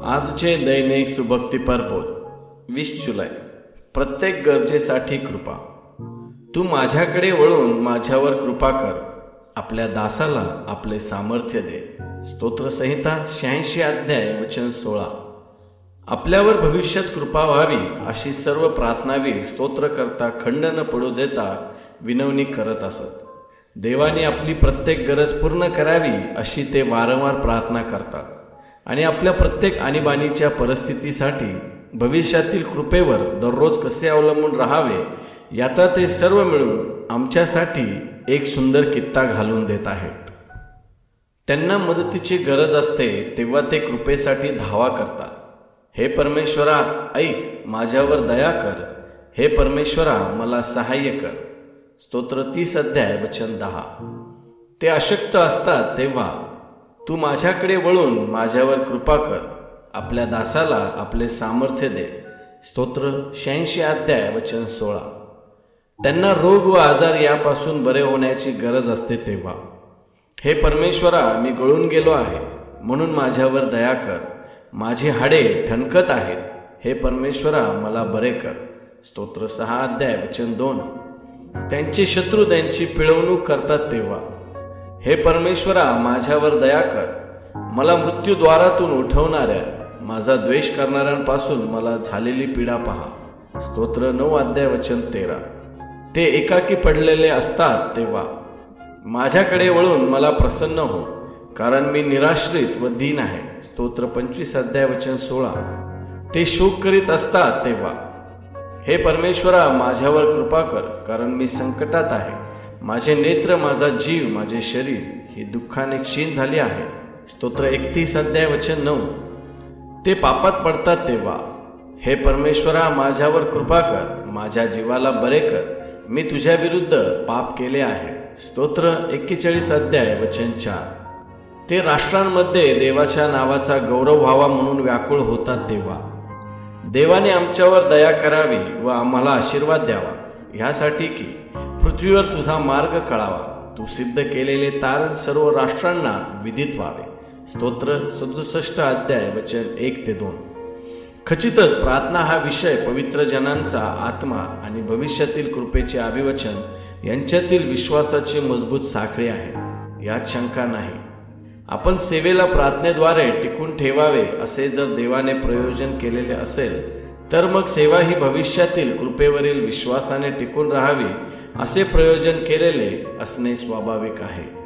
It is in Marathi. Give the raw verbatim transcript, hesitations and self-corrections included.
आजचे दैनिक सुभक्तिपर बोध वीस जुलै. प्रत्येक गरजेसाठी कृपा. तू माझ्याकडे वळून माझ्यावर कृपा कर, आपल्या दासाला आपले सामर्थ्य दे. स्तोत्रसंहिता शहाऐंशी अध्याय वचन सोळा. आपल्यावर भविष्यात कृपा व्हावी अशी सर्व प्रार्थनावीर स्तोत्र करता खंड न पडू देता विनवणी करत असत. देवाने आपली प्रत्येक गरज पूर्ण करावी अशी ते वारंवार प्रार्थना करतात आणि आपल्या प्रत्येक आणीबाणीच्या परिस्थितीसाठी भविष्यातील कृपेवर दररोज कसे अवलंबून राहावे याचा ते सर्व मिळून आमच्यासाठी एक सुंदर कित्ता घालून देत आहेत. त्यांना मदतीची गरज असते तेव्हा ते कृपेसाठी धावा करतात. हे परमेश्वरा, ऐक, माझ्यावर दया कर. हे परमेश्वरा, मला सहाय्य कर. स्तोत्र तीस अध्याय वचन दहा. ते अशक्त असतात तेव्हा तू माझ्याकडे वळून माझ्यावर कृपा कर, आपल्या दासाला आपले सामर्थ्य दे. स्तोत्र शहाऐंशी अध्याय वचन सोळा. त्यांना रोग व आजार यापासून बरे होण्याची गरज असते तेव्हा हे परमेश्वरा, मी गळून गेलो आहे म्हणून माझ्यावर दया कर. माझी हाडे ठणकत आहेत. हे परमेश्वरा, मला बरे कर. स्तोत्र सहा अध्याय वचन दोन. त्यांचे शत्रू त्यांची पिळवणूक करतात तेव्हा हे परमेश्वरा, माझ्यावर दया कर. मला मृत्यूद्वारातून उठवणाऱ्या, माझा द्वेष करणाऱ्यांपासून मला झालेली पीडा पहा. स्तोत्र नऊ अध्याय वचन तेरा. ते एकाकी पडलेले असतात तेव्हा माझ्याकडे वळून मला प्रसन्न हो, कारण मी निराश्रित व दीन आहे. स्तोत्र पंचवीस अध्याय वचन सोळा. ते शोक करीत असतात तेव्हा हे परमेश्वरा, माझ्यावर कृपा कर, कारण मी संकटात आहे. माझे नेत्र, माझा जीव, माझे शरीर ही दुःखाने क्षीण झाली आहे. स्तोत्र एकतीस अध्याय वचन नऊ. ते पापात पडतात तेव्हा हे परमेश्वरा, माझ्यावर कृपा कर, माझ्या जीवाला बरे कर, मी तुझ्या विरुद्ध पाप केले आहे. स्तोत्र एक्केचाळीस अध्याय वचन चार. ते राष्ट्रांमध्ये देवाच्या नावाचा गौरव व्हावा म्हणून व्याकुळ होतात तेव्हा देवाने आमच्यावर दया करावी व आम्हाला आशीर्वाद द्यावा, ह्यासाठी की पृथ्वीवर तुझा मार्ग कळावा, तू सिद्ध केलेले तारण सर्व राष्ट्रांना विदित व्हावे. स्तोत्र सदुसष्ट अध्याय वचन एक ते दोन. खचितच प्रार्थना हा विषय पवित्र जनांचा आत्मा आणि भविष्यातील कृपेचे अभिवचन यांच्यातील विश्वासाची मजबूत साखळी आहे, यात शंका नाही. आपण सेवेला प्रार्थनेद्वारे टिकून ठेवावे असे जर देवाने प्रयोजन केलेले असेल तर मग सेवा ही भविष्यातील कृपेवरील विश्वासाने टिकून राहावी असे प्रयोजन केलेले असणे स्वाभाविक आहे.